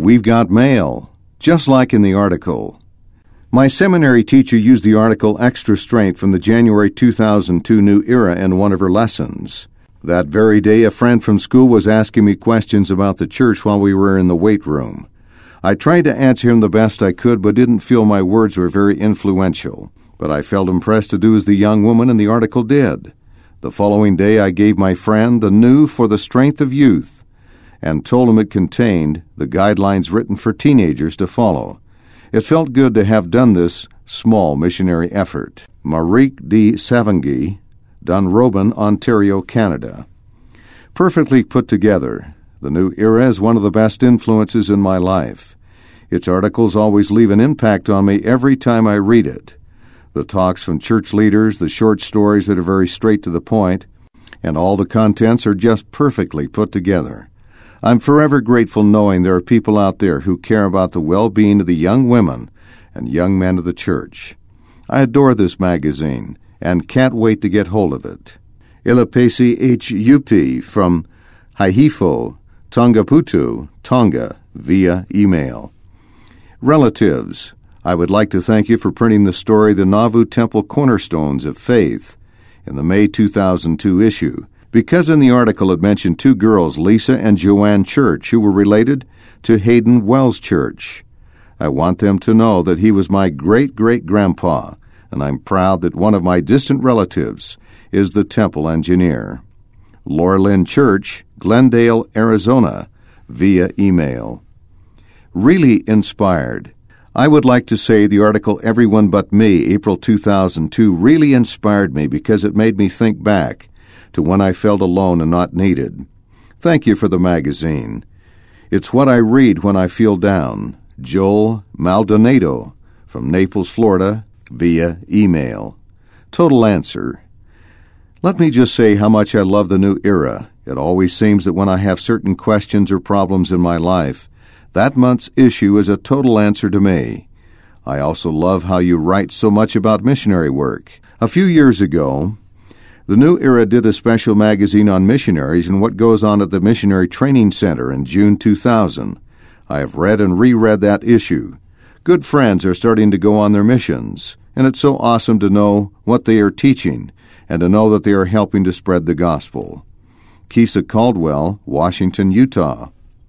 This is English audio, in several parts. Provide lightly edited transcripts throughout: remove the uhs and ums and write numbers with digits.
We've got mail, just like in the article. My seminary teacher used the article Extra Strength from the January 2002 New Era in one of her lessons. That very day, a friend from school was asking me questions about the church while we were in the weight room. I tried to answer him the best I could, but didn't feel my words were very influential. But I felt impressed to do as the young woman in the article did. The following day, I gave my friend the New for the Strength of Youth and told him it contained the guidelines written for teenagers to follow. It felt good to have done this small missionary effort. Marique D. Savangi, Dunrobin, Ontario, Canada. Perfectly put together, the New Era is one of the best influences in my life. Its articles always leave an impact on me every time I read it. The talks from church leaders, the short stories that are very straight to the point, and all the contents are just perfectly put together. I'm forever grateful knowing there are people out there who care about the well-being of the young women and young men of the church. I adore this magazine and can't wait to get hold of it. Ilapesi Hup from Haihifo, Tongaputu, Tonga, via email. Relatives, I would like to thank you for printing the story The Nauvoo Temple Cornerstones of Faith in the May 2002 issue, because in the article it mentioned two girls, Lisa and Joanne Church, who were related to Hayden Wells Church. I want them to know that he was my great-great-grandpa, and I'm proud that one of my distant relatives is the temple engineer. Laura Lynn Church, Glendale, Arizona, via email. Really inspired. I would like to say the article Everyone But Me, April 2002, really inspired me because it made me think back to when I felt alone and not needed. Thank you for the magazine. It's what I read when I feel down. Joel Maldonado from Naples, Florida, via email. Total answer. Let me just say how much I love the New Era. It always seems that when I have certain questions or problems in my life, that month's issue is a total answer to me. I also love how you write so much about missionary work. A few years ago, the New Era did a special magazine on missionaries and what goes on at the Missionary Training Center in June 2000. I have read and reread that issue. Good friends are starting to go on their missions, and it's so awesome to know what they are teaching and to know that they are helping to spread the gospel. Kisa Caldwell, Washington, Utah.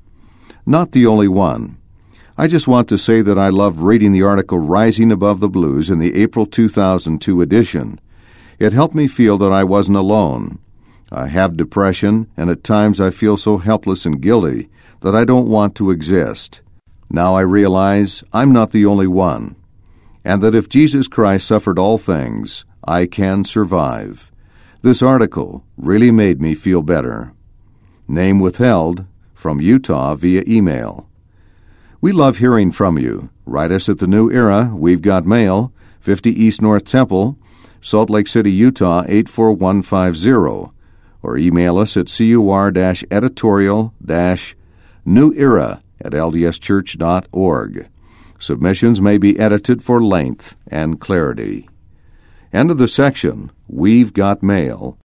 Not the only one. I just want to say that I loved reading the article Rising Above the Blues in the April 2002 edition. It helped me feel that I wasn't alone. I have depression, and at times I feel so helpless and guilty that I don't want to exist. Now I realize I'm not the only one, and that if Jesus Christ suffered all things, I can survive. This article really made me feel better. Name withheld, from Utah via email. We love hearing from you. Write us at the New Era, We've Got Mail, 50 East North Temple, Salt Lake City, Utah, 84150, or email us at cur-editorial-newera@ldschurch.org. Submissions may be edited for length and clarity. End of the section, We've Got Mail,